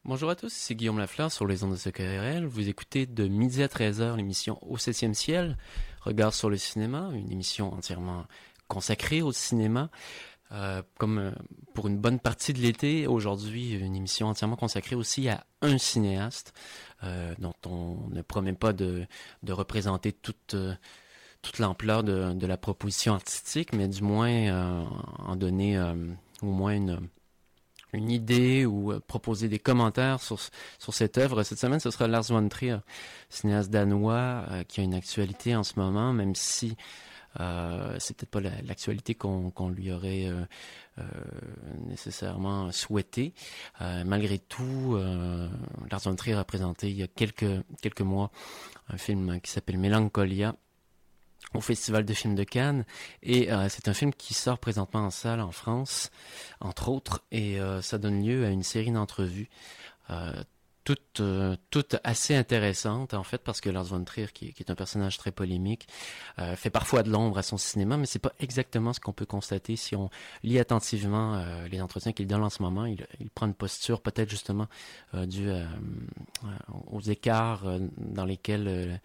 Bonjour à tous, c'est Guillaume Lafleur sur les ondes de CKRL. Vous écoutez de midi à 13h l'émission Au 7e ciel, Regard sur le cinéma, une émission entièrement consacrée au cinéma. Comme pour une bonne partie de l'été, aujourd'hui, une émission entièrement consacrée aussi à un cinéaste dont on ne promet pas de représenter toute l'ampleur de la proposition artistique, mais du moins en donner au moins une idée ou proposer des commentaires sur cette œuvre. Cette semaine, ce sera Lars von Trier, cinéaste danois qui a une actualité en ce moment, même si c'est peut-être pas l'actualité qu'on lui aurait nécessairement souhaité. Malgré tout, Lars von Trier a présenté il y a quelques mois un film qui s'appelle Mélancolia au Festival de films de Cannes, et c'est un film qui sort présentement en salle en France, entre autres, et ça donne lieu à une série d'entrevues toutes assez intéressantes, en fait, parce que Lars von Trier, qui est un personnage très polémique, fait parfois de l'ombre à son cinéma, mais c'est pas exactement ce qu'on peut constater si on lit attentivement les entretiens qu'il donne en ce moment. Il prend une posture peut-être justement due aux écarts dans lesquels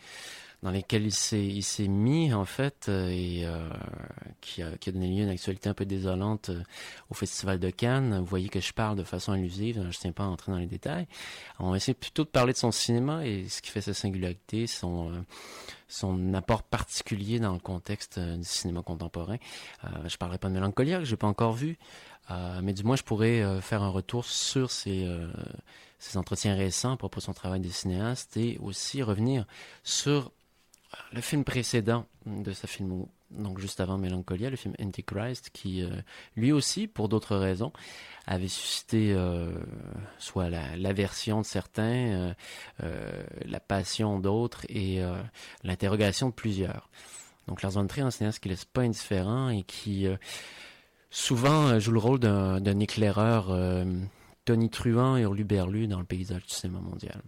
il s'est mis, en fait, et qui a donné lieu à une actualité un peu désolante au Festival de Cannes. Vous voyez que je parle de façon allusive, je ne tiens pas à entrer dans les détails. On va essayer plutôt de parler de son cinéma et ce qui fait sa singularité, son apport particulier dans le contexte du cinéma contemporain. Je parlerai pas de Mélancolia, que je n'ai pas encore vu, mais du moins je pourrais faire un retour sur ces entretiens récents à propos de son travail de cinéaste et aussi revenir sur le film précédent de sa filmo, donc juste avant Mélancolia, le film Antichrist, qui lui aussi, pour d'autres raisons, avait suscité soit l'aversion de certains, la passion d'autres et l'interrogation de plusieurs. Donc Lars von Trier, un cinéaste qui laisse pas indifférent et qui souvent joue le rôle d'un éclaireur tonitruant et hurluberlu dans le paysage du cinéma mondial.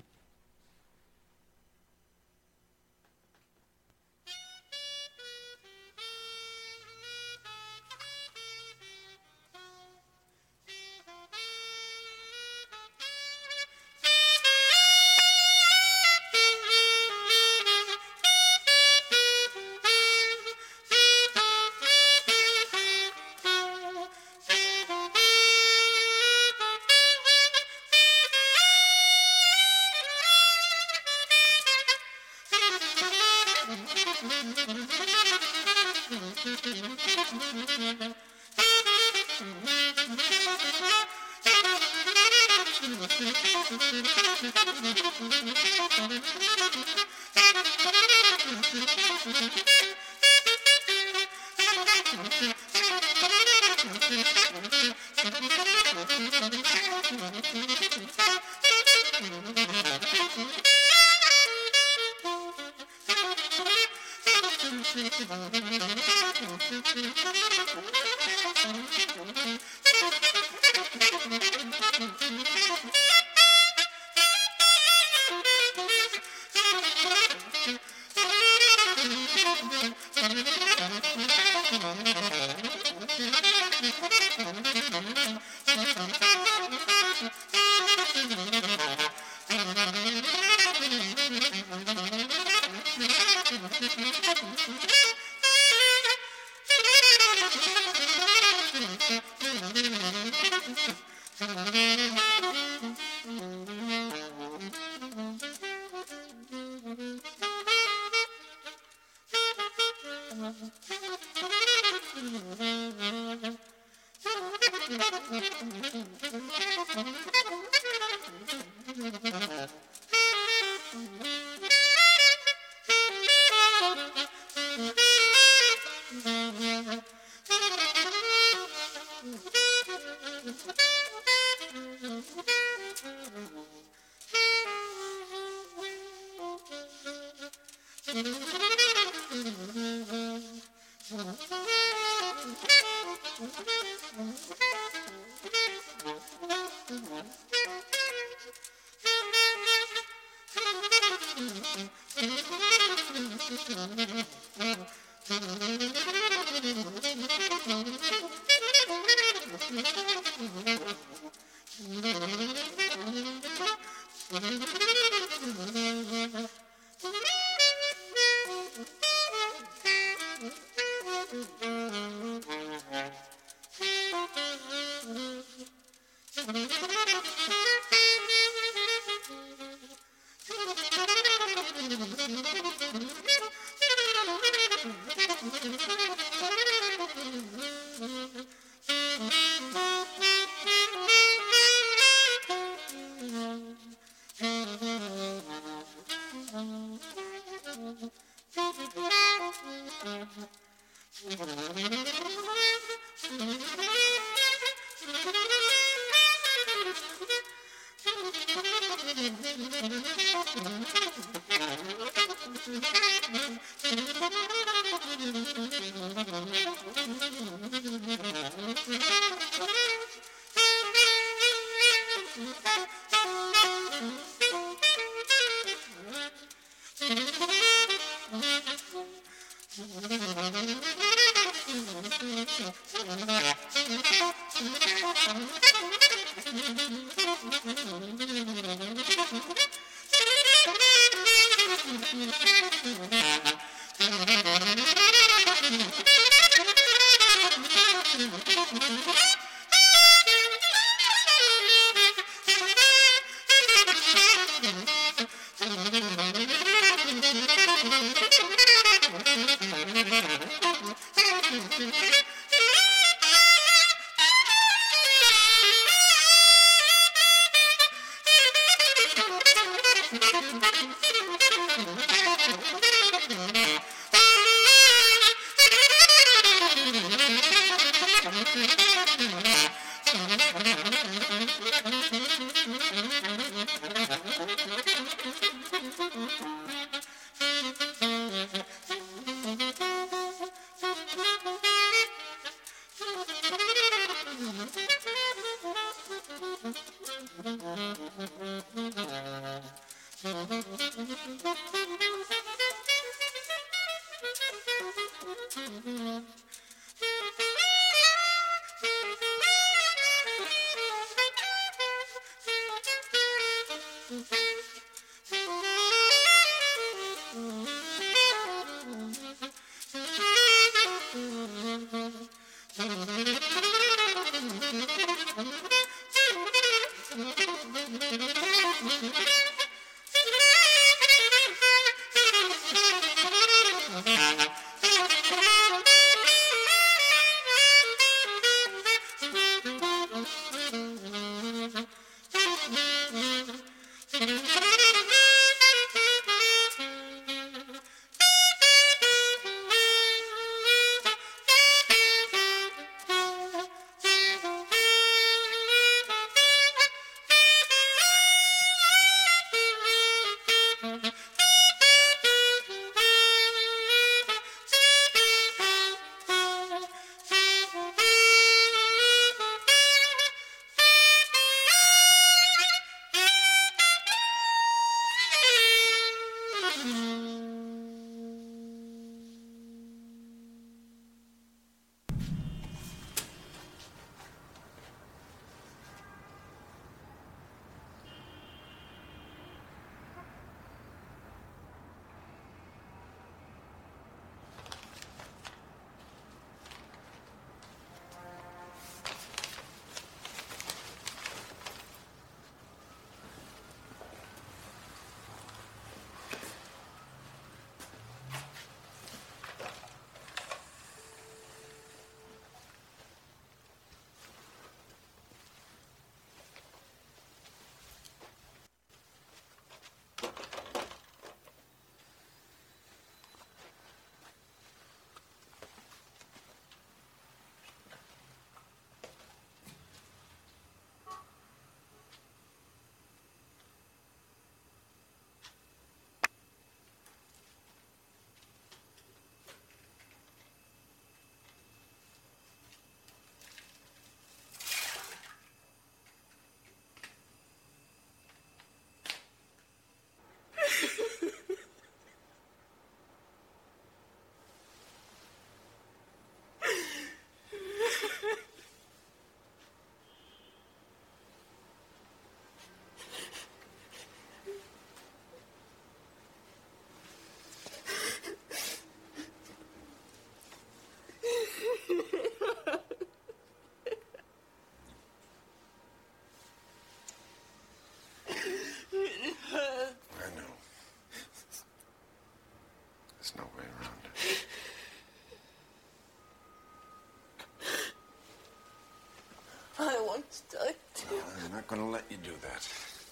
start to. No, I'm not going to let you do that.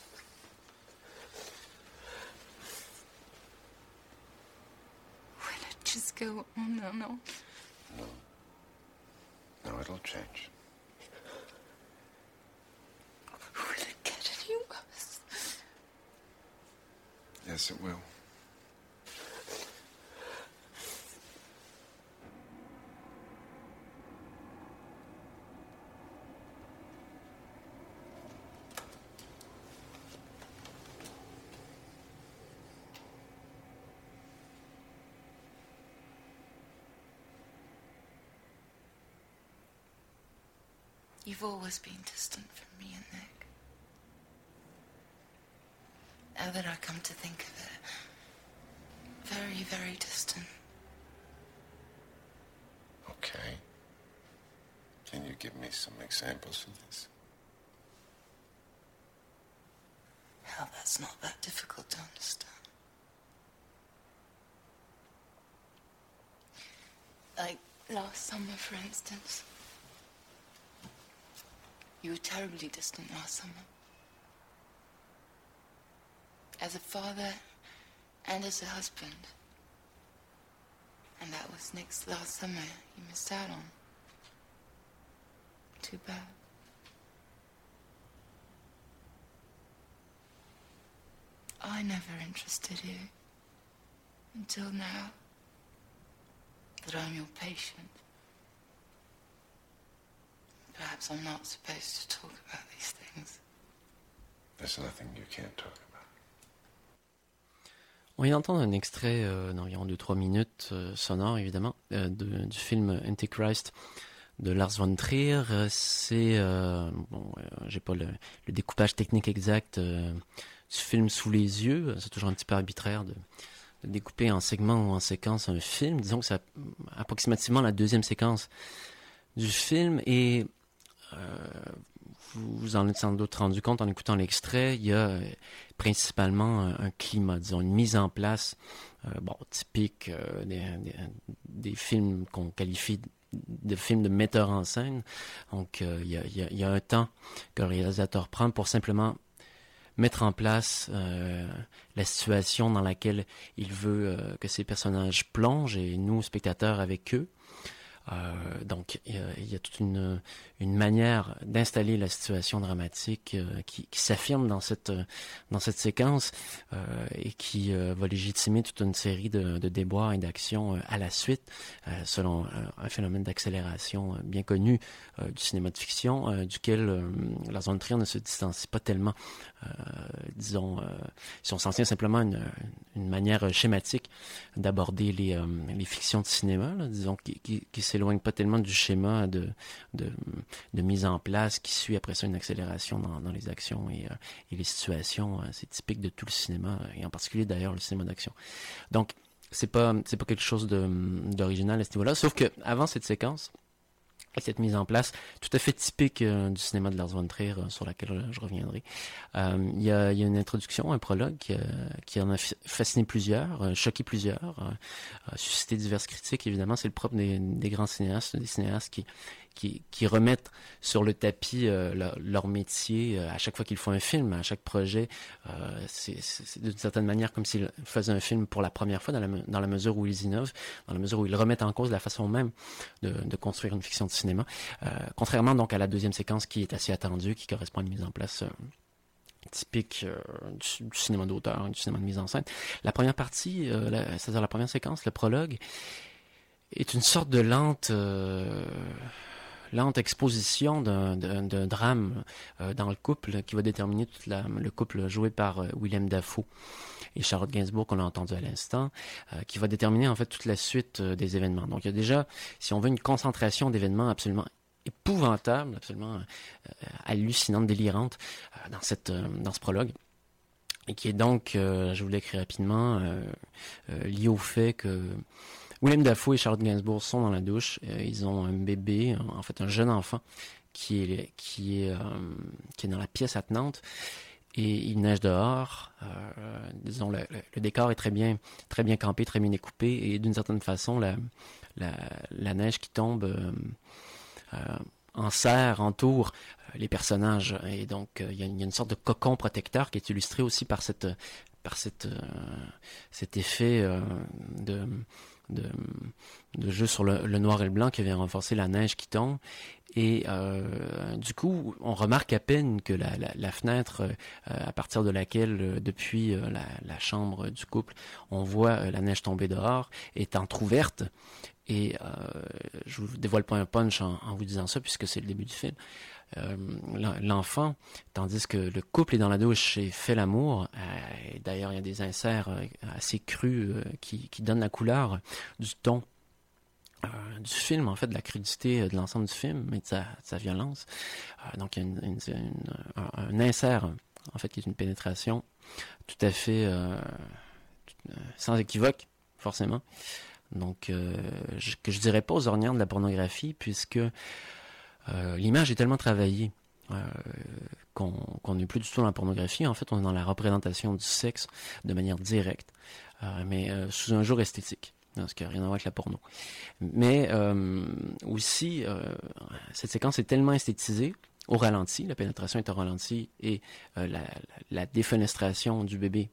Will it just go on and on? No. No, it'll change. Will it get any worse? Yes, it will. You've always been distant from me and Nick. Now that I come to think of it, very, very distant. Okay. Can you give me some examples of this? Hell, that's not that difficult to understand. Like last summer, for instance. You were terribly distant last summer. As a father and as a husband. And that was Nick's last summer you missed out on. Too bad. I never interested you. Until now. That I'm your patient. Perhaps I'm not supposed to talk about these things. There's nothing you can't talk about. On vient d'entendre un extrait d'environ 2-3 minutes sonore, évidemment, du film Antichrist de Lars von Trier. C'est, j'ai pas le découpage technique exact du film sous les yeux. C'est toujours un petit peu arbitraire de découper en segments ou en séquences un film. Disons que c'est approximativement la deuxième séquence du film et vous en êtes sans doute rendu compte en écoutant l'extrait, il y a principalement un climat, disons, une mise en place typique des films qu'on qualifie de films de metteur en scène. Donc, il y a un temps que le réalisateur prend pour simplement mettre en place la situation dans laquelle il veut que ces personnages plongent et nous, spectateurs, avec eux. Donc, il y a toute une manière d'installer la situation dramatique qui s'affirme dans cette séquence et qui va légitimer toute une série de déboires et d'actions à la suite, selon un phénomène d'accélération bien connu du cinéma de fiction, duquel Lars von Trier ne se distancie pas tellement. Disons, si on s'en tient simplement une manière schématique d'aborder les fictions de cinéma, là, disons, qui s'éloigne pas tellement du schéma de mise en place qui suit après ça une accélération dans les actions et les situations. C'est typique de tout le cinéma, et en particulier d'ailleurs le cinéma d'action. Donc, c'est pas quelque chose d'original à ce niveau-là, sauf que avant cette séquence, et cette mise en place tout à fait typique du cinéma de Lars von Trier, sur laquelle je reviendrai. Il y a une introduction, un prologue qui en a fasciné plusieurs, choqué plusieurs, suscité diverses critiques. Évidemment, c'est le propre des grands cinéastes, des cinéastes qui remettent sur le tapis leur métier à chaque fois qu'ils font un film, à chaque projet. C'est d'une certaine manière comme s'ils faisaient un film pour la première fois, dans la mesure où ils innovent, dans la mesure où ils remettent en cause la façon même de construire une fiction de cinéma. Contrairement donc à la deuxième séquence qui est assez attendue, qui correspond à une mise en place typique du cinéma d'auteur, du cinéma de mise en scène. La première partie, c'est-à-dire la première séquence, le prologue, est une sorte de lente exposition d'un drame dans le couple qui va déterminer le couple joué par Willem Dafoe et Charlotte Gainsbourg qu'on a entendu à l'instant, qui va déterminer en fait toute la suite des événements. Donc il y a déjà, si on veut, une concentration d'événements absolument épouvantable, absolument hallucinante, délirante dans ce prologue, et qui est donc, je vous l'écris rapidement, lié au fait que Willem Dafoe et Charlotte Gainsbourg sont dans la douche. Ils ont un bébé, en fait un jeune enfant, qui est dans la pièce attenante. Et il neige dehors. Disons, le décor est très bien campé, très bien découpé. Et d'une certaine façon, la neige qui tombe enserre, entoure les personnages. Et donc, il y a une sorte de cocon protecteur qui est illustré aussi par cet effet de jeu sur le noir et le blanc qui vient renforcer la neige qui tombe. Et du coup, on remarque à peine que la fenêtre à partir de laquelle, depuis la chambre du couple, on voit la neige tomber dehors, est entrouverte. Et je vous dévoile pas un punch en vous disant ça, puisque c'est le début du film. L'enfant, tandis que le couple est dans la douche et fait l'amour, et d'ailleurs il y a des inserts assez crus qui donnent la couleur du ton du film, en fait, de la crudité de l'ensemble du film, mais de sa violence. Donc il y a un insert, en fait, qui est une pénétration tout à fait sans équivoque, forcément. Donc, que je dirais pas aux ornières de la pornographie, puisque l'image est tellement travaillée qu'on n'est plus du tout dans la pornographie. En fait, on est dans la représentation du sexe de manière directe, mais sous un jour esthétique. Ce qui n'a rien à voir avec la porno. Mais aussi, cette séquence est tellement esthétisée, au ralenti, la pénétration est au ralenti, et la défenestration du bébé,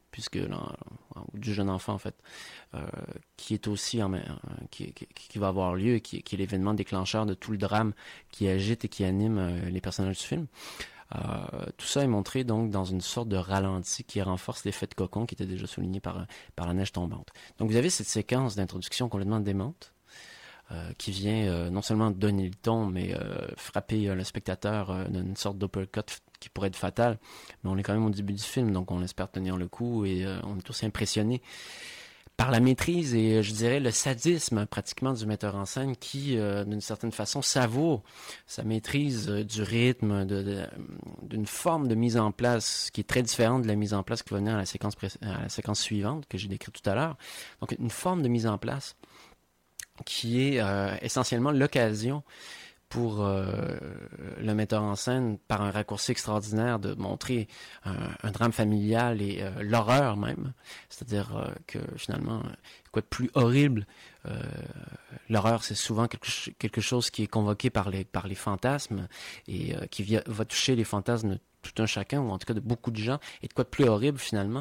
du jeune enfant en fait, qui est aussi qui va avoir lieu, qui est l'événement déclencheur de tout le drame qui agite et qui anime les personnages du film. Tout ça est montré donc dans une sorte de ralenti qui renforce l'effet de cocon qui était déjà souligné par la neige tombante. Donc vous avez cette séquence d'introduction complètement démente qui vient non seulement donner le ton, mais frapper le spectateur d'une sorte d'uppercut qui pourrait être fatale. Mais on est quand même au début du film, donc on espère tenir le coup et on est tous impressionnés par la maîtrise et je dirais le sadisme pratiquement du metteur en scène qui, d'une certaine façon, savoure sa maîtrise du rythme, d'une forme de mise en place qui est très différente de la mise en place qui va venir à la séquence suivante que j'ai décrite tout à l'heure. Donc une forme de mise en place qui est essentiellement l'occasion pour le metteur en scène, par un raccourci extraordinaire, de montrer un drame familial et l'horreur même. C'est-à-dire que finalement, quoi de plus horrible, l'horreur c'est souvent quelque chose qui est convoqué par les fantasmes et qui va toucher les fantasmes de tout un chacun, ou en tout cas de beaucoup de gens, et de quoi de plus horrible finalement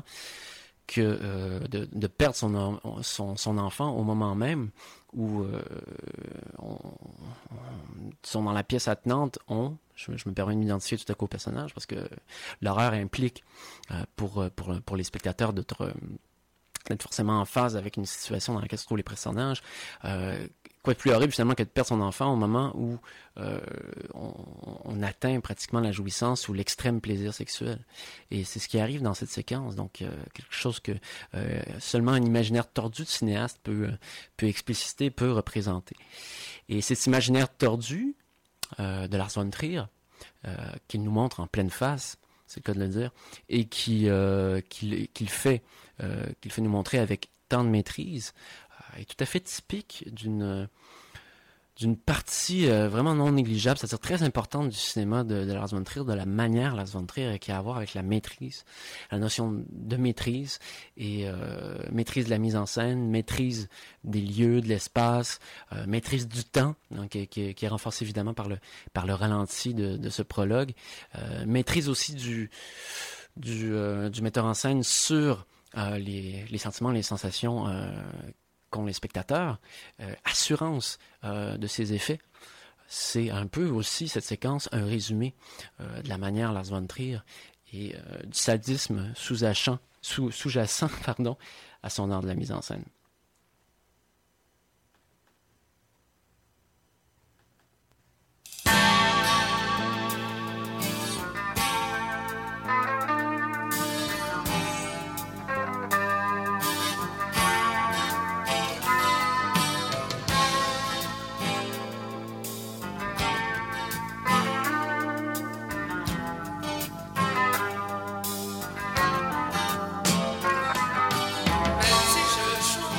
que de perdre son enfant au moment même où sont dans la pièce attenante, je me permets de m'identifier tout à coup au personnage parce que l'horreur implique pour les spectateurs d'être forcément en phase avec une situation dans laquelle se trouvent les personnages. Quoi de plus horrible finalement que de perdre son enfant au moment où on atteint pratiquement la jouissance ou l'extrême plaisir sexuel. Et c'est ce qui arrive dans cette séquence. Donc quelque chose que seulement un imaginaire tordu de cinéaste peut expliciter, peut représenter. Et cet imaginaire tordu de Lars von Trier, qu'il nous montre en pleine face, c'est le cas de le dire, et qu'il fait nous montrer avec tant de maîtrise, est tout à fait typique d'une partie vraiment non négligeable, c'est-à-dire très importante du cinéma de Lars von Trier, de la manière Lars von Trier qui a à voir avec la maîtrise, la notion de maîtrise et maîtrise de la mise en scène, maîtrise des lieux, de l'espace, maîtrise du temps, donc, qui est renforcée évidemment par le ralenti de ce prologue, maîtrise aussi du metteur en scène sur les sentiments, les sensations qu'ont les spectateurs, assurance de ces effets. C'est un peu aussi, cette séquence, un résumé de la manière Lars von Trier et du sadisme sous-jacent à son art de la mise en scène. Même si je chante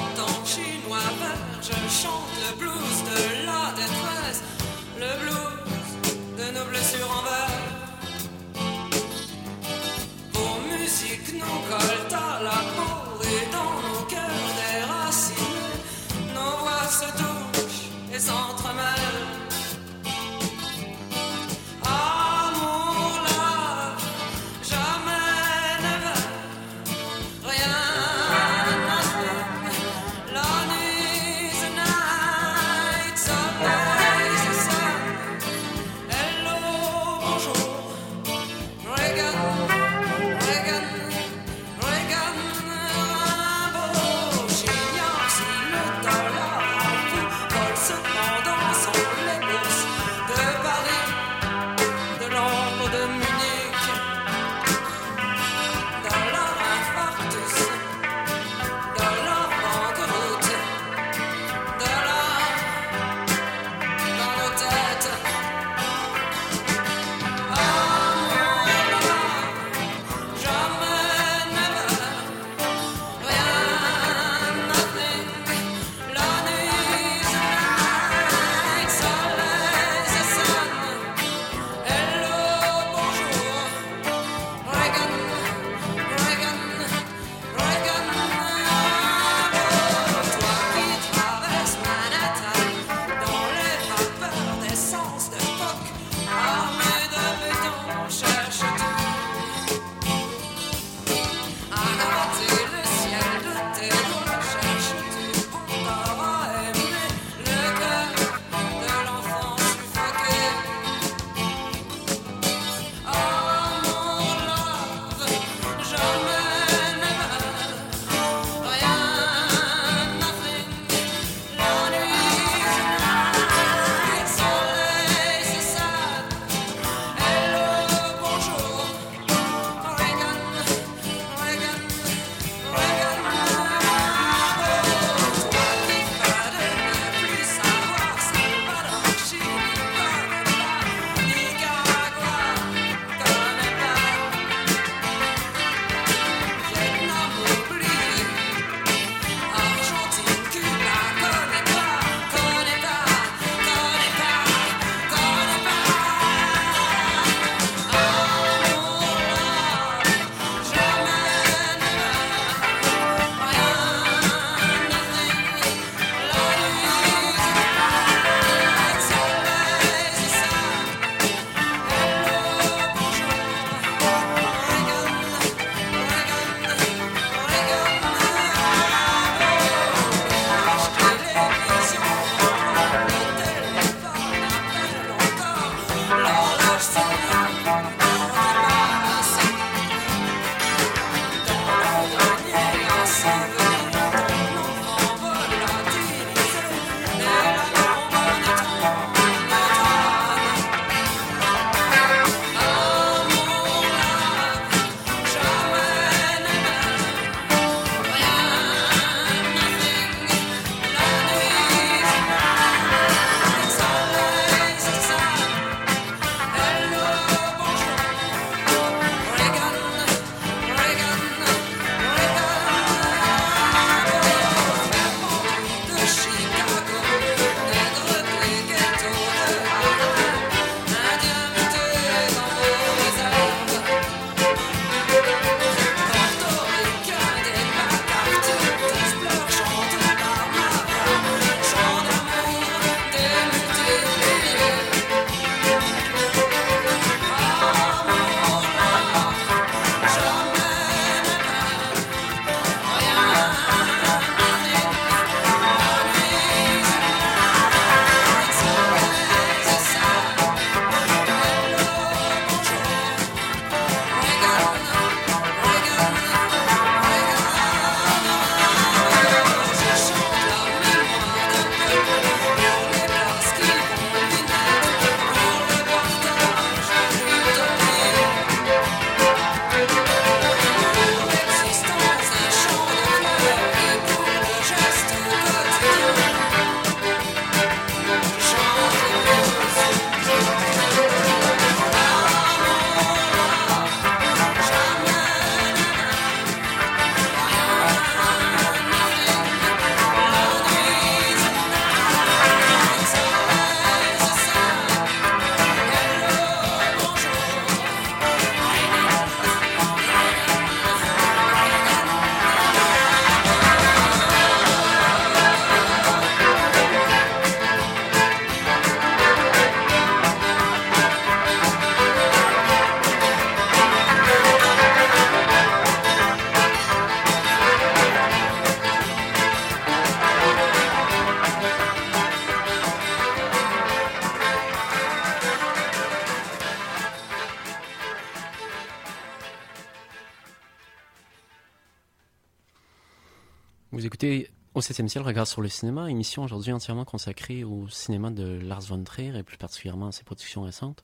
Vous écoutez Au 7e ciel, Regard sur le cinéma, émission aujourd'hui entièrement consacrée au cinéma de Lars von Trier et plus particulièrement à ses productions récentes.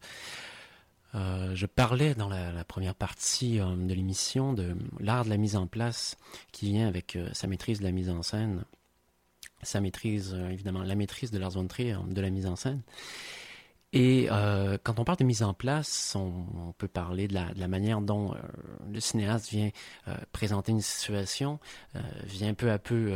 Je parlais dans la première partie de l'émission de l'art de la mise en place qui vient avec sa maîtrise de la mise en scène, sa maîtrise, évidemment, la maîtrise de Lars von Trier de la mise en scène. Et quand on parle de mise en place, on peut parler de la manière dont le cinéaste vient présenter une situation, vient peu à peu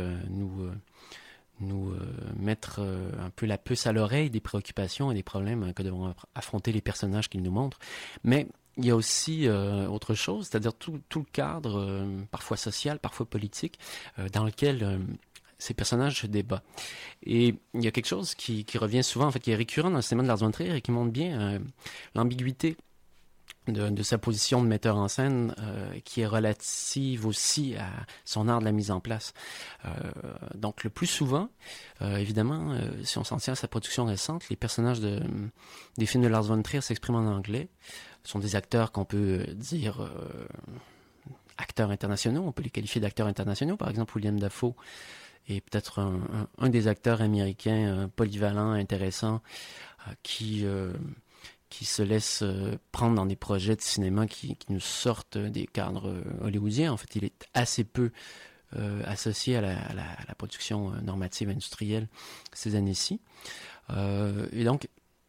nous mettre un peu la puce à l'oreille des préoccupations et des problèmes que devront affronter les personnages qu'il nous montre. Mais il y a aussi autre chose, c'est-à-dire tout le cadre, parfois social, parfois politique, dans lequel ces personnages se débattent. Et il y a quelque chose qui revient souvent, en fait, qui est récurrent dans le cinéma de Lars von Trier et qui montre bien l'ambiguïté de sa position de metteur en scène, qui est relative aussi à son art de la mise en place. Donc le plus souvent, évidemment, si on s'en tient à sa production récente, les personnages des films de Lars von Trier s'expriment en anglais. Ce sont des acteurs qu'on peut dire acteurs internationaux, on peut les qualifier d'acteurs internationaux, par exemple William Dafoe est peut-être un des acteurs américains polyvalents, intéressants, qui se laisse prendre dans des projets de cinéma qui nous sortent des cadres hollywoodiens. En fait, il est assez peu associé à la production normative industrielle ces années-ci. Et donc,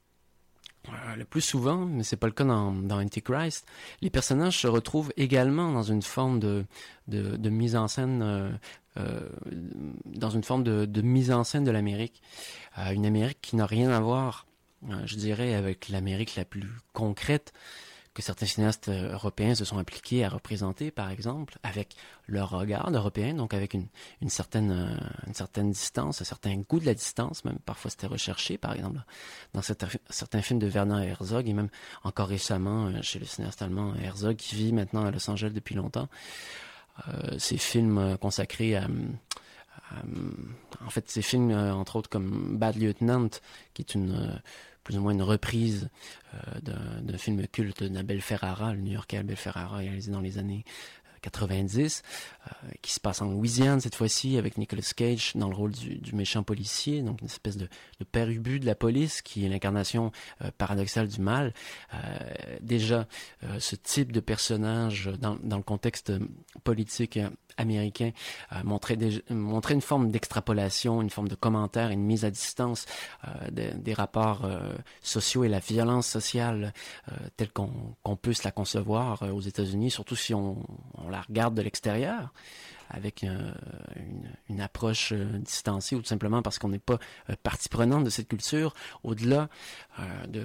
le plus souvent, mais c'est pas le cas dans Antichrist, les personnages se retrouvent également dans une forme de mise en scène, dans une forme de mise en scène de l'Amérique. Une Amérique qui n'a rien à voir, je dirais, avec l'Amérique la plus concrète que certains cinéastes européens se sont appliqués à représenter, par exemple, avec leur regard européen, donc avec une certaine distance, un certain goût de la distance, même parfois c'était recherché, par exemple, dans certains films de Werner Herzog, et même encore récemment chez le cinéaste allemand Herzog, qui vit maintenant à Los Angeles depuis longtemps. Ces films consacrés en fait, ces films, entre autres, comme Bad Lieutenant, qui est plus ou moins une reprise d'un film culte d'Abel Ferrara, le New-Yorkais Abel Ferrara, réalisé dans les années 90, qui se passe en Louisiane cette fois-ci, avec Nicolas Cage dans le rôle du méchant policier, donc une espèce de père ubu de la police, qui est l'incarnation paradoxale du mal. Déjà, ce type de personnage dans le contexte politique américain montrait une forme d'extrapolation, une forme de commentaire, une mise à distance des rapports sociaux et la violence sociale telle qu'on peut se la concevoir aux États-Unis, surtout si on la regarde de l'extérieur, avec une approche distanciée, ou tout simplement parce qu'on n'est pas partie prenante de cette culture, au-delà de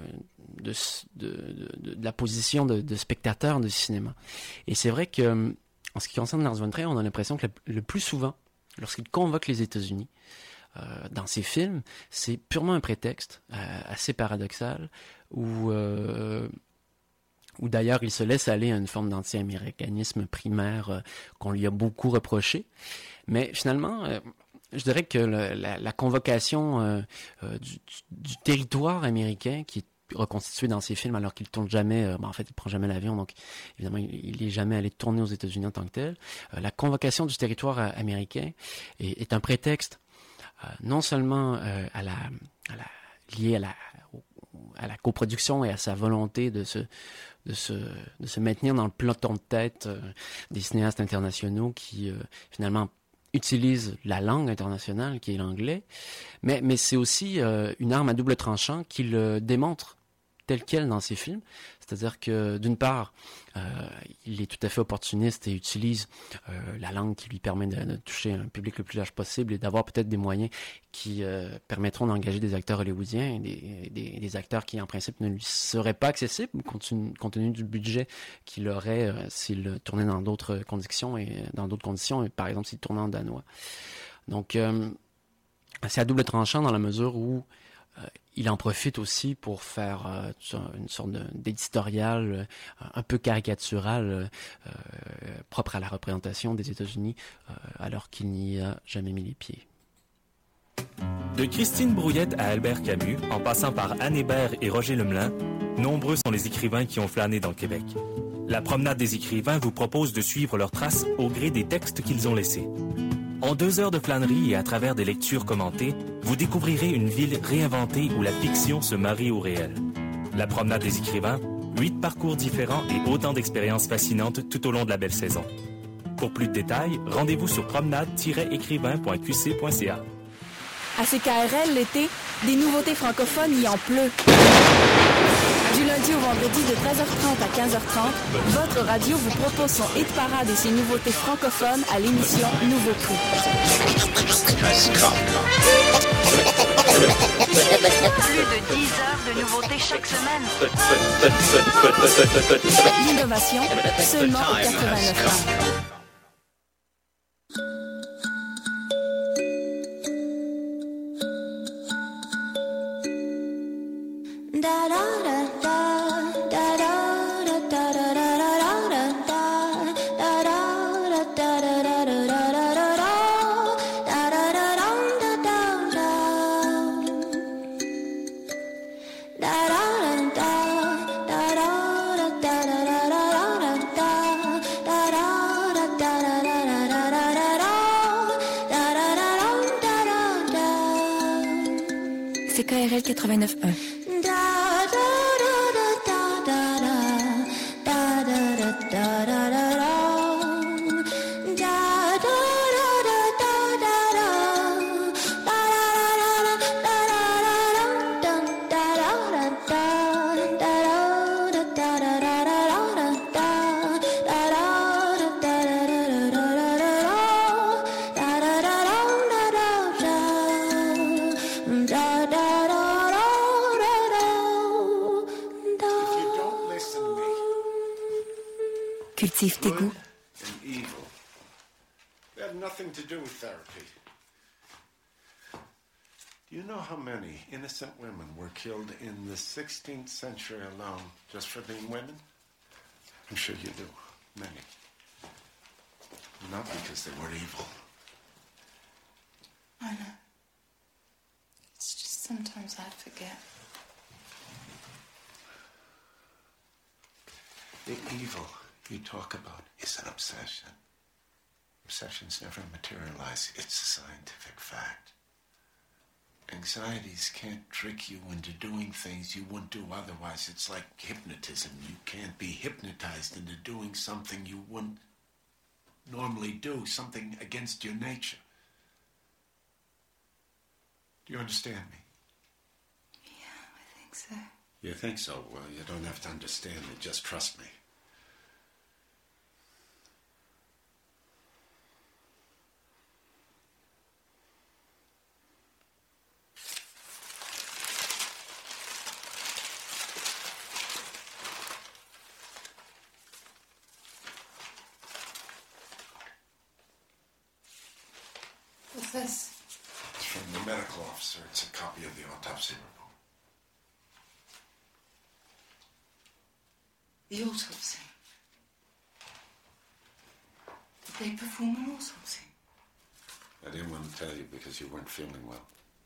la position de spectateur de cinéma. Et c'est vrai que en ce qui concerne Lars von Trier, on a l'impression que le plus souvent, lorsqu'il convoque les États-Unis dans ses films, c'est purement un prétexte assez paradoxal, où d'ailleurs il se laisse aller à une forme d'anti-américanisme primaire qu'on lui a beaucoup reproché. Mais finalement, je dirais que la convocation du territoire américain, qui est reconstitué dans ses films alors qu'il tourne jamais, en fait il prend jamais l'avion, donc évidemment il est jamais allé tourner aux États-Unis en tant que tel. La convocation du territoire américain est un prétexte non seulement lié à la coproduction et à sa volonté de se maintenir dans le peloton de tête des cinéastes internationaux qui finalement utilisent la langue internationale qui est l'anglais, mais c'est aussi une arme à double tranchant qu'il démontre tel quel dans ses films. C'est-à-dire que, d'une part, il est tout à fait opportuniste et utilise la langue qui lui permet de toucher un public le plus large possible et d'avoir peut-être des moyens qui permettront d'engager des acteurs hollywoodiens, des acteurs qui, en principe, ne lui seraient pas accessibles compte tenu du budget qu'il aurait s'il tournait dans d'autres conditions, et par exemple s'il tournait en danois. Donc, c'est à double tranchant dans la mesure où il en profite aussi pour faire une sorte d'éditorial un peu caricatural propre à la représentation des États-Unis alors qu'il n'y a jamais mis les pieds. De Christine Brouillette à Albert Camus, en passant par Anne Hébert et Roger Lemelin, nombreux sont les écrivains qui ont flâné dans le Québec. La promenade des écrivains vous propose de suivre leurs traces au gré des textes qu'ils ont laissés. En 2 heures de flânerie et à travers des lectures commentées, vous découvrirez une ville réinventée où la fiction se marie au réel. La promenade des écrivains, 8 parcours différents et autant d'expériences fascinantes tout au long de la belle saison. Pour plus de détails, rendez-vous sur promenade-écrivain.qc.ca. À CKRL, l'été, des nouveautés francophones y en pleut. Du lundi au vendredi de 13h30 à 15h30, votre radio vous propose son hit parade et ses nouveautés francophones à l'émission Nouveau Cru. Plus de 10 heures de nouveautés chaque semaine. L'innovation, seulement au 89 ans. CKRL 89.1. Cultive tes goûts. And evil. They had nothing to do with therapy. Do you know how many innocent women were killed in the 16th century alone just for being women? I'm sure you do. Many. Not because they were evil. I know. It's just sometimes I forget. The evil you talk about is an obsession. Obsessions never materialize. It's a scientific fact. Anxieties can't trick you into doing things you wouldn't do otherwise. It's like hypnotism. You can't be hypnotized into doing something you wouldn't normally do, something against your nature. Do you understand me? Yeah, I think so. You think so? Well, you don't have to understand me. Just trust me. What's this? It's from the medical officer. It's a copy of the autopsy report. The autopsy. Did they perform an autopsy? I didn't want to tell you because you weren't feeling well.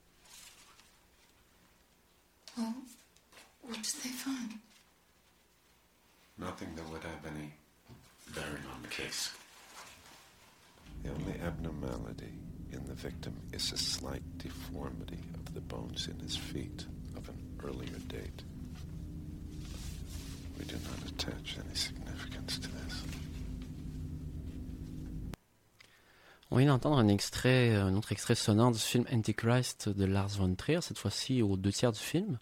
Well, what did they find? Nothing that would have any bearing on the case. The only abnormality in the victim is a slight deformity of the bones in his feet of an earlier date. We do not attach any significance to this. On vient d'entendre un autre extrait sonore du film Antichrist de Lars von Trier, cette fois-ci aux 2/3 du film.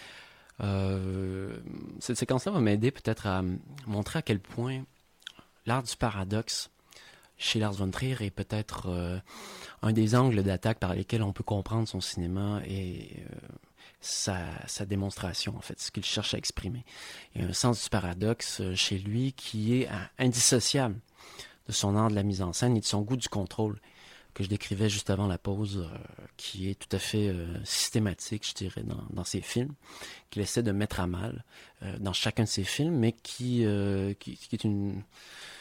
Cette séquence-là va m'aider peut-être à montrer à quel point l'art du paradoxe chez Lars von Trier est peut-être un des angles d'attaque par lesquels on peut comprendre son cinéma et sa démonstration, en fait, ce qu'il cherche à exprimer. Il y a un sens du paradoxe chez lui qui est indissociable de son art de la mise en scène et de son goût du contrôle que je décrivais juste avant la pause, qui est tout à fait systématique, je dirais, dans ses films, qu'il essaie de mettre à mal dans chacun de ses films, mais qui est une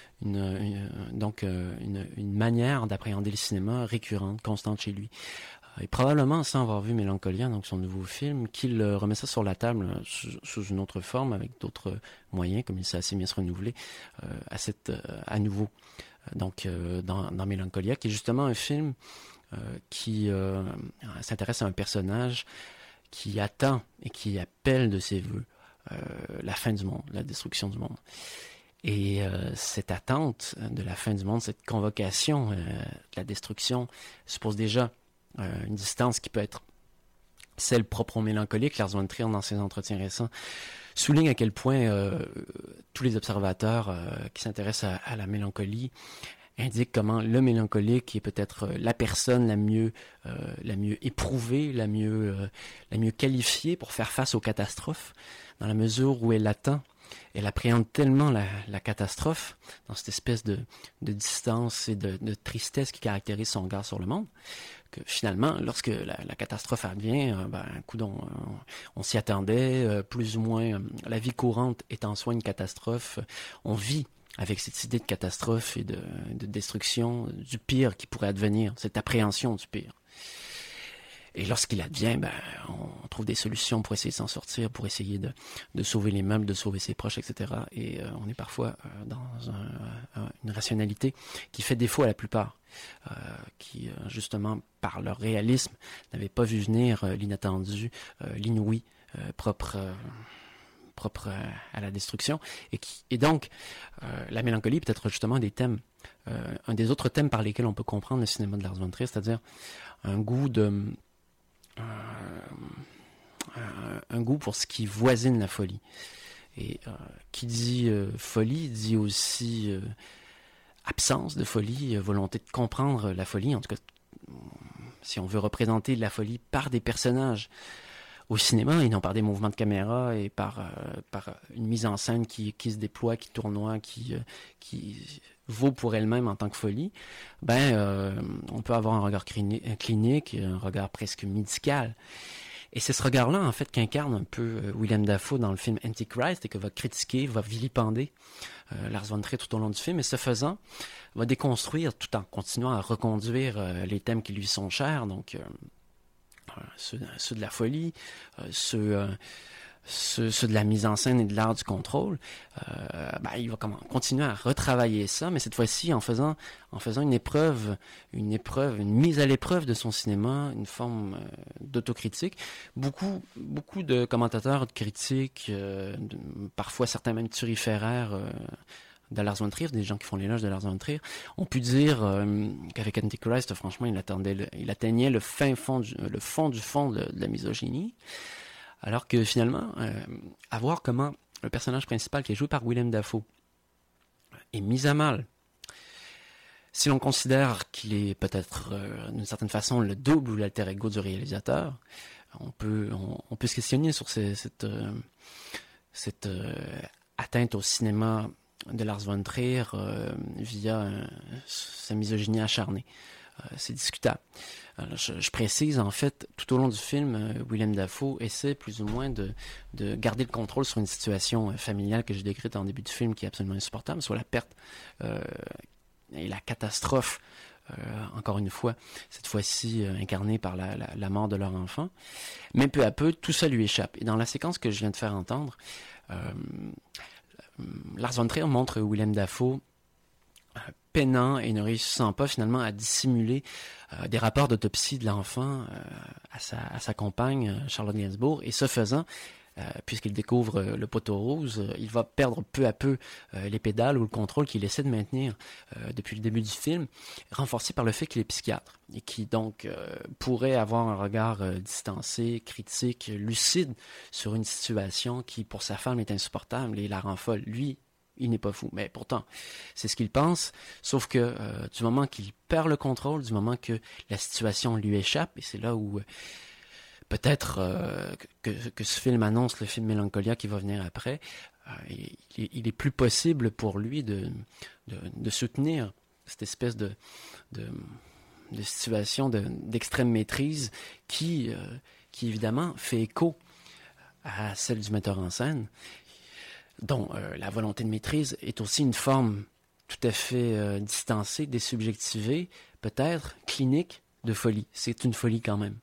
manière d'appréhender le cinéma récurrente, constante chez lui. et probablement sans avoir vu Mélancolia, donc son nouveau film, qu'il remet ça sur la table sous une autre forme, avec d'autres moyens, comme il sait assez bien se renouveler, à nouveau. Donc, dans Mélancolia, qui est justement un film qui s'intéresse à un personnage qui attend et qui appelle de ses voeux la fin du monde, la destruction du monde. Et cette attente de la fin du monde, cette convocation de la destruction, suppose déjà une distance qui peut être celle propre au mélancolique. Lars von Trier, dans ses entretiens récents, souligne à quel point tous les observateurs qui s'intéressent à la mélancolie indiquent comment le mélancolique est peut-être la personne la mieux éprouvée, la mieux qualifiée pour faire face aux catastrophes, dans la mesure où elle attend. Elle appréhende tellement la catastrophe dans cette espèce de distance et de tristesse qui caractérise son regard sur le monde, que finalement, lorsque la catastrophe advient, on s'y attendait, plus ou moins, la vie courante est en soi une catastrophe. On vit avec cette idée de catastrophe et de destruction, du pire qui pourrait advenir, cette appréhension du pire. Et lorsqu'il advient, on trouve des solutions pour essayer de s'en sortir, pour essayer de sauver les meubles, de sauver ses proches, etc. Et on est parfois dans une rationalité qui fait défaut à la plupart, qui, justement, par leur réalisme, n'avaient pas vu venir l'inattendu, l'inouï, propre à la destruction. Et donc, la mélancolie peut être justement des thèmes, un des autres thèmes par lesquels on peut comprendre le cinéma de Lars von Trier, c'est-à-dire un goût pour ce qui voisine la folie. Et qui dit folie dit aussi absence de folie, volonté de comprendre la folie. En tout cas, si on veut représenter la folie par des personnages au cinéma et non par des mouvements de caméra et par une mise en scène qui se déploie, qui tournoie, qui vaut pour elle-même en tant que folie, on peut avoir un regard clinique, un regard presque médical. Et c'est ce regard-là, en fait, qu'incarne un peu Willem Dafoe dans le film Antichrist et que va critiquer, va vilipender Lars von Trier tout au long du film. Et ce faisant, va déconstruire tout en continuant à reconduire les thèmes qui lui sont chers, donc ceux de la folie, ceux de la mise en scène et de l'art du contrôle. Il va continuer à retravailler ça, mais cette fois-ci en faisant une mise à l'épreuve de son cinéma, une forme d'autocritique. Beaucoup de commentateurs, de critiques, parfois certains même turiféraires de Lars von Trier, des gens qui font l'éloge de Lars von Trier, ont pu dire qu'avec Antichrist, franchement, il atteignait le fond du fond de la misogynie. Alors que finalement, à voir comment le personnage principal qui est joué par Willem Dafoe est mis à mal, si l'on considère qu'il est peut-être d'une certaine façon le double ou l'alter ego du réalisateur, on peut se questionner sur cette atteinte au cinéma de Lars von Trier via sa misogynie acharnée. C'est discutable. Alors, je précise, en fait, tout au long du film, Willem Dafoe essaie plus ou moins de garder le contrôle sur une situation familiale que j'ai décrite en début du film, qui est absolument insupportable, soit la perte et la catastrophe, encore une fois, cette fois-ci incarnée par la mort de leur enfant. Mais peu à peu, tout ça lui échappe. Et dans la séquence que je viens de faire entendre, Lars von Trier montre Willem Dafoe peinant et ne réussissant pas finalement à dissimuler des rapports d'autopsie de l'enfant à sa compagne Charlotte Gainsbourg, et ce faisant, puisqu'il découvre le poteau rose, il va perdre peu à peu les pédales ou le contrôle qu'il essaie de maintenir depuis le début du film, renforcé par le fait qu'il est psychiatre et qui donc pourrait avoir un regard distancé, critique, lucide sur une situation qui pour sa femme est insupportable et la rend folle. Lui, il n'est pas fou, mais pourtant, c'est ce qu'il pense, sauf que du moment qu'il perd le contrôle, du moment que la situation lui échappe, et c'est là où peut-être que ce film annonce le film Mélancolia qui va venir après, il est plus possible pour lui de soutenir cette espèce de situation d'extrême maîtrise qui évidemment fait écho à celle du metteur en scène, dont la volonté de maîtrise est aussi une forme tout à fait distancée, désubjectivée, peut-être clinique de folie. C'est une folie quand même.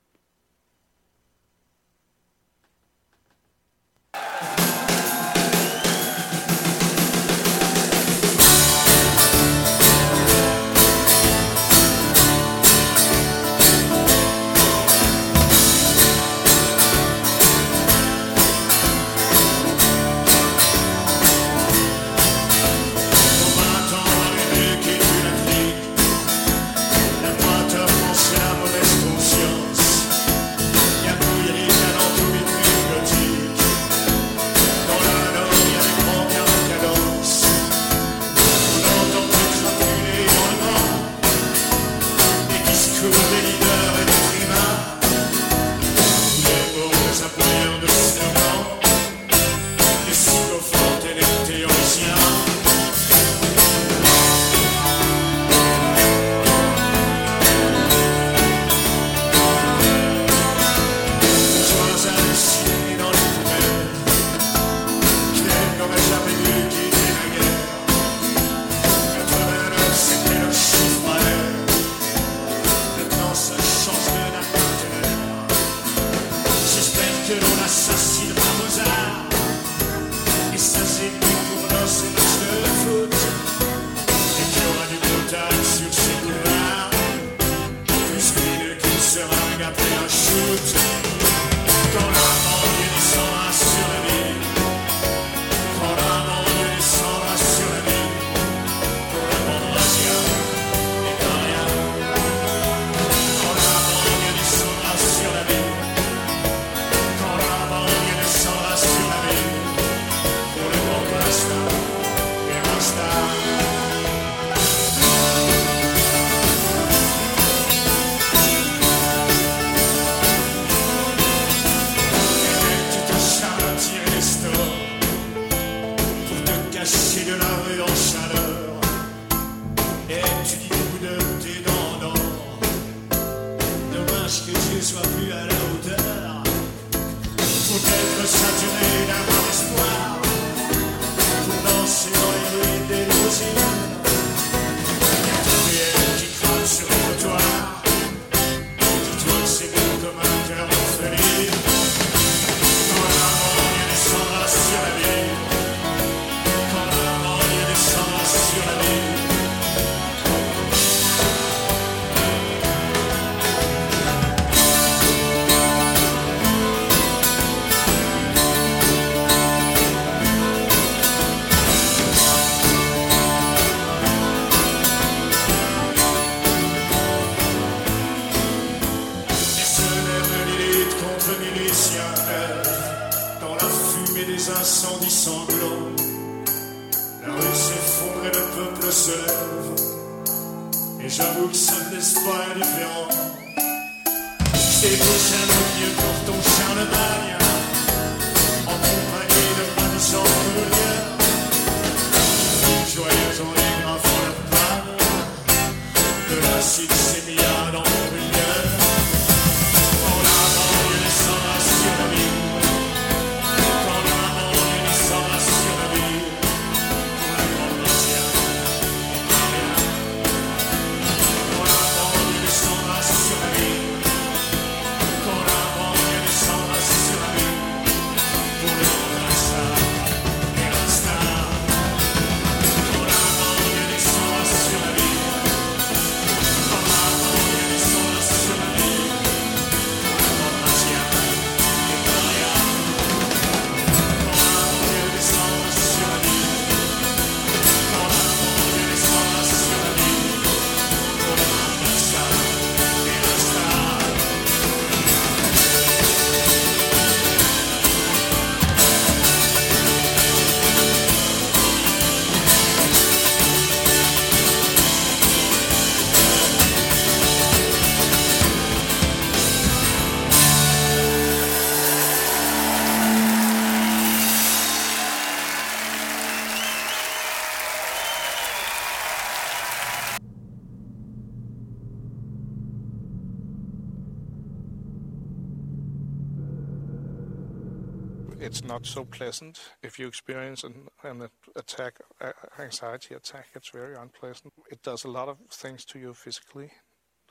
It's not so pleasant if you experience an attack, anxiety attack. It's very unpleasant. It does a lot of things to you physically that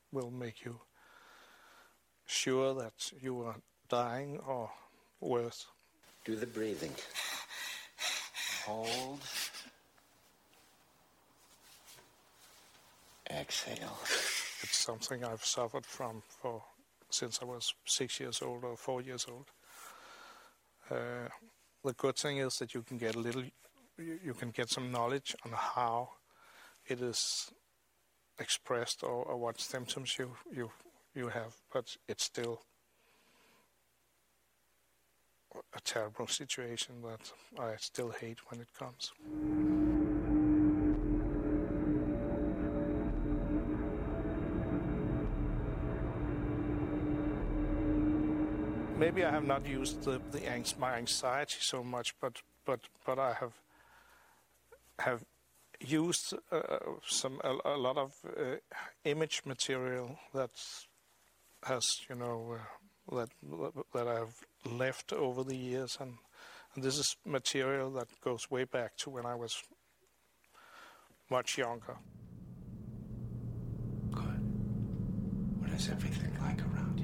will make you sure that you are dying or worse. Do the breathing. Hold. Exhale. It's something I've suffered from since I was 6 years old or 4 years old. The good thing is that you can get some knowledge on how it is expressed or what symptoms you have, but it's still a terrible situation that I still hate when it comes. Maybe I have not used my anxiety so much, but I have used a lot of image material that has that I've left over the years, and this is material that goes way back to when I was much younger. Good. What is everything like around you?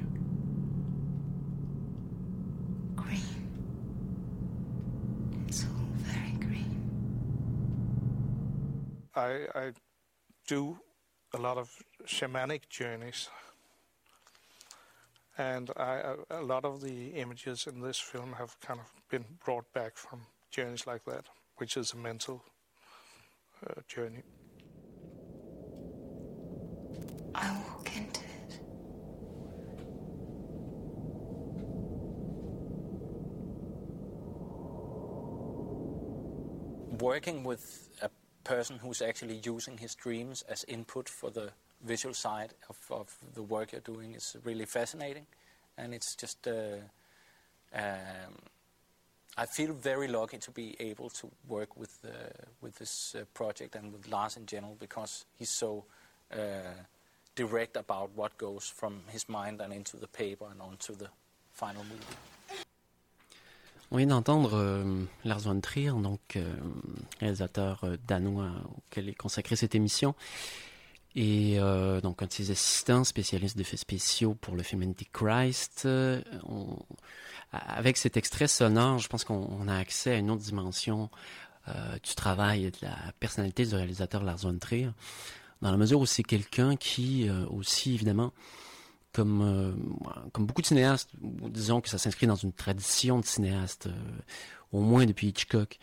Green. It's all very green. I do a lot of shamanic journeys, and a lot of the images in this film have kind of been brought back from journeys like that, which is a mental journey. I walk into it. Working with a person who's actually using his dreams as input for the visual side of the work you're doing is really fascinating, and it's just I feel very lucky to be able to work with this project and with Lars in general, because he's so direct about what goes from his mind and into the paper and onto the final movie. On vient d'entendre Lars von Trier, donc réalisateur danois auquel est consacrée cette émission, et donc un de ses assistants, spécialiste d'effets spéciaux pour le film Antichrist. Avec cet extrait sonore, je pense qu'on a accès à une autre dimension du travail et de la personnalité du réalisateur Lars von Trier, dans la mesure où c'est quelqu'un qui aussi, évidemment, comme beaucoup de cinéastes, disons que ça s'inscrit dans une tradition de cinéastes, au moins depuis Hitchcock,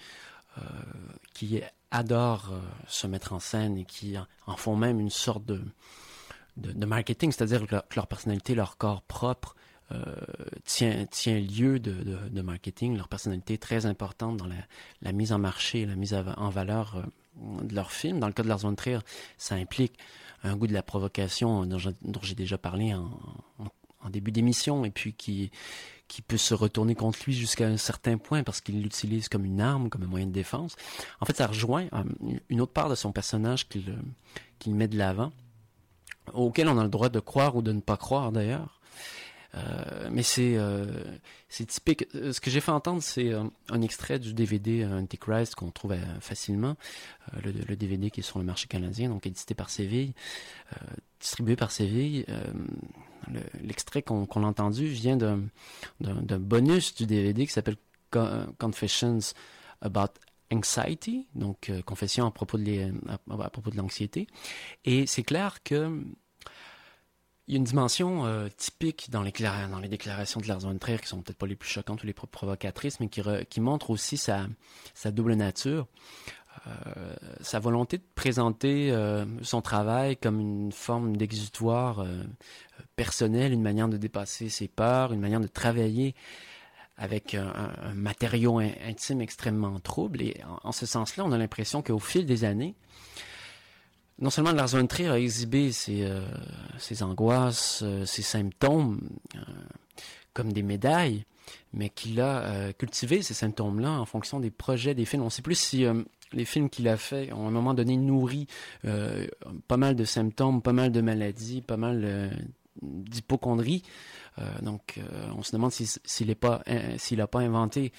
qui adorent se mettre en scène et qui en font même une sorte de marketing, c'est-à-dire que leur personnalité, leur corps propre tient lieu de marketing. Leur personnalité est très importante dans la mise en marché et la mise en valeur de leur film. Dans le cas de Lars von Trier, ça implique un goût de la provocation dont j'ai déjà parlé en début d'émission, et puis qui peut se retourner contre lui jusqu'à un certain point parce qu'il l'utilise comme une arme, comme un moyen de défense. En fait, ça rejoint une autre part de son personnage qu'il met de l'avant, auquel on a le droit de croire ou de ne pas croire d'ailleurs. Mais c'est typique. Ce que j'ai fait entendre, c'est un extrait du DVD Antichrist qu'on trouve facilement, le DVD qui est sur le marché canadien, donc édité par Séville, distribué par Séville. L'extrait qu'on a entendu vient d'un bonus du DVD qui s'appelle Confessions About Anxiety, donc confession à propos de l'anxiété. Et c'est clair que il y a une dimension typique dans les déclarations de Lars von Trier, qui sont peut-être pas les plus choquantes ou les plus provocatrices, mais qui montrent aussi sa double nature, sa volonté de présenter son travail comme une forme d'exutoire personnel, une manière de dépasser ses peurs, une manière de travailler avec un matériau intime extrêmement trouble. Et en ce sens-là, on a l'impression qu'au fil des années, non seulement Lars von Trier a exhibé ses angoisses, ses symptômes comme des médailles, mais qu'il a cultivé ces symptômes-là en fonction des projets, des films. On ne sait plus si les films qu'il a faits ont à un moment donné nourri pas mal de symptômes, pas mal de maladies, pas mal d'hypocondrie. Donc, on se demande s'il n'a pas inventé,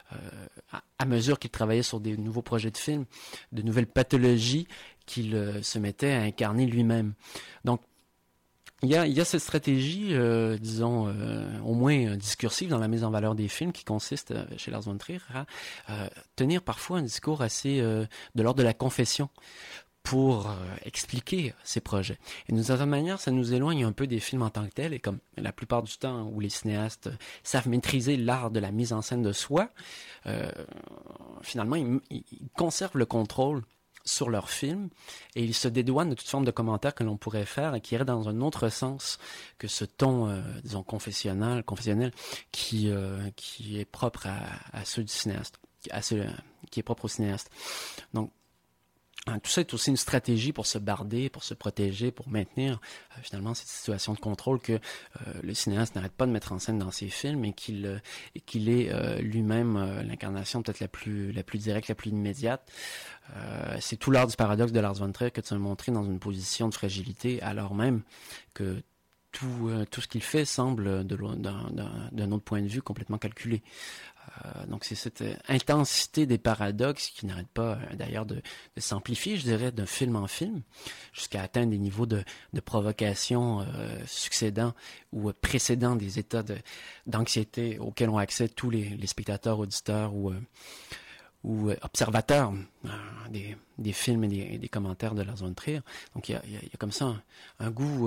à mesure qu'il travaillait sur des nouveaux projets de films, de nouvelles pathologies qu'il se mettait à incarner lui-même. Donc, Il y a cette stratégie, disons, au moins discursive dans la mise en valeur des films qui consiste, chez Lars von Trier, à tenir parfois un discours assez de l'ordre de la confession pour expliquer ses projets. Et d'une certaine manière, ça nous éloigne un peu des films en tant que tels, et comme la plupart du temps où les cinéastes savent maîtriser l'art de la mise en scène de soi, finalement, ils conservent le contrôle sur leur film et ils se dédouanent de toute forme de commentaires que l'on pourrait faire et qui iraient dans un autre sens que ce ton, disons, confessionnel qui est propre à ceux du cinéaste, qui est propre au cinéaste. Donc, tout ça est aussi une stratégie pour se barder, pour se protéger, pour maintenir finalement cette situation de contrôle que le cinéaste n'arrête pas de mettre en scène dans ses films et qu'il est lui-même l'incarnation peut-être la plus directe, la plus immédiate. C'est tout l'art du paradoxe de Lars von Trier que de se montrer dans une position de fragilité alors même que tout ce qu'il fait semble d'un autre point de vue complètement calculé. Donc c'est cette intensité des paradoxes qui n'arrête pas d'ailleurs de s'amplifier, je dirais, d'un film en film, jusqu'à atteindre des niveaux de provocation succédant ou précédant des états d'anxiété auxquels ont accès tous les spectateurs, auditeurs ou observateurs des films et des commentaires de Lars von Trier. Donc il y a comme ça un goût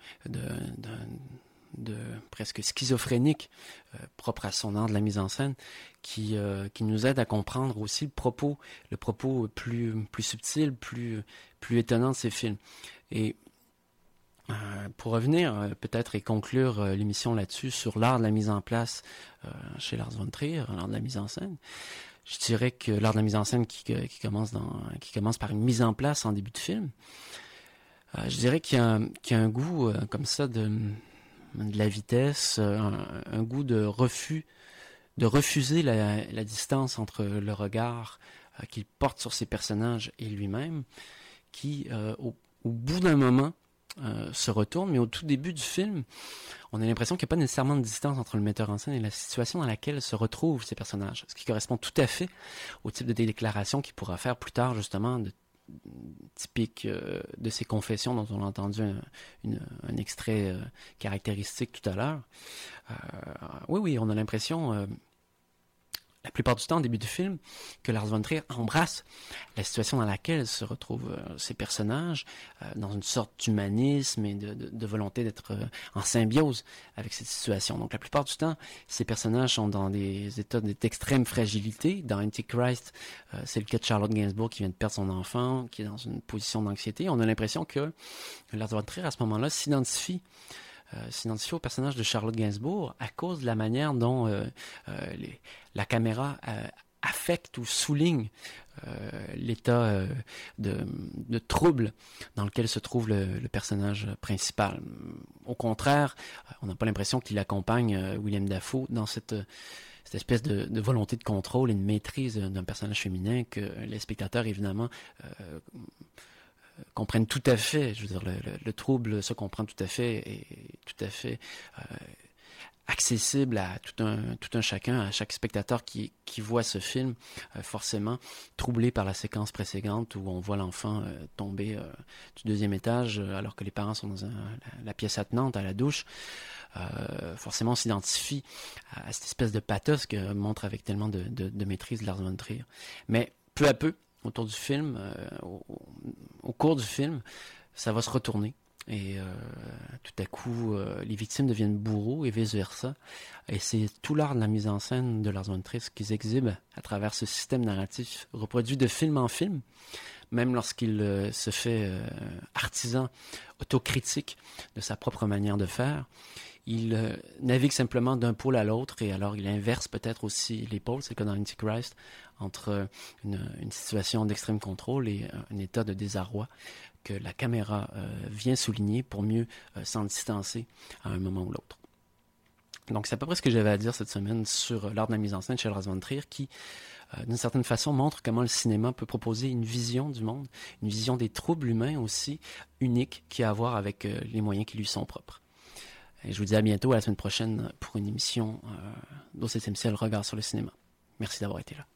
de presque schizophrénique propre à son art de la mise en scène qui nous aide à comprendre aussi le propos plus subtil, plus étonnant de ces films. Et pour revenir peut-être et conclure l'émission là-dessus sur l'art de la mise en place chez Lars von Trier, l'art de la mise en scène, je dirais que l'art de la mise en scène qui commence par une mise en place en début de film, je dirais qu'il y a un goût comme ça de la vitesse, un goût de refuser la distance entre le regard qu'il porte sur ses personnages et lui-même, qui, au bout d'un moment, se retourne, mais au tout début du film, on a l'impression qu'il n'y a pas nécessairement de distance entre le metteur en scène et la situation dans laquelle se retrouvent ces personnages, ce qui correspond tout à fait au type de déclaration qu'il pourra faire plus tard, justement, typique de ces confessions dont on a entendu un extrait caractéristique tout à l'heure. Oui, on a l'impression, la plupart du temps, au début du film, que Lars von Trier embrasse la situation dans laquelle se retrouvent ces personnages, dans une sorte d'humanisme et de volonté d'être en symbiose avec cette situation. Donc la plupart du temps, ces personnages sont dans des états d'extrême fragilité. Dans Antichrist, c'est le cas de Charlotte Gainsbourg qui vient de perdre son enfant, qui est dans une position d'anxiété. On a l'impression que Lars von Trier, à ce moment-là, s'identifie au personnage de Charlotte Gainsbourg à cause de la manière dont la caméra affecte ou souligne l'état de trouble dans lequel se trouve le personnage principal. Au contraire, on n'a pas l'impression qu'il accompagne William Dafoe dans cette espèce de volonté de contrôle et de maîtrise d'un personnage féminin que les spectateurs, évidemment, comprennent tout à fait. Je veux dire, le trouble se comprend tout à fait et tout à fait accessible à tout un chacun, à chaque spectateur qui voit ce film, forcément troublé par la séquence précédente où on voit l'enfant tomber du deuxième étage alors que les parents sont dans la pièce attenante à la douche. Forcément, on s'identifie à cette espèce de pathos que montre avec tellement de maîtrise Lars von Trier. Mais peu à peu, autour du film, au cours du film, ça va se retourner. Et tout à coup, les victimes deviennent bourreaux et vice-versa. Et c'est tout l'art de la mise en scène de Lars von Trier qu'ils exhibent à travers ce système narratif reproduit de film en film, même lorsqu'il se fait artisan, autocritique de sa propre manière de faire. Il navigue simplement d'un pôle à l'autre et alors il inverse peut-être aussi les pôles, c'est le cas dans Antichrist, entre une situation d'extrême contrôle et un état de désarroi que la caméra vient souligner pour mieux s'en distancer à un moment ou l'autre. Donc c'est à peu près ce que j'avais à dire cette semaine sur l'art de la mise en scène chez Lars von Trier qui, d'une certaine façon, montre comment le cinéma peut proposer une vision du monde, une vision des troubles humains aussi unique qui a à voir avec les moyens qui lui sont propres. Et je vous dis à bientôt, à la semaine prochaine, pour une émission d'Au 7e ciel, Regard sur le cinéma. Merci d'avoir été là.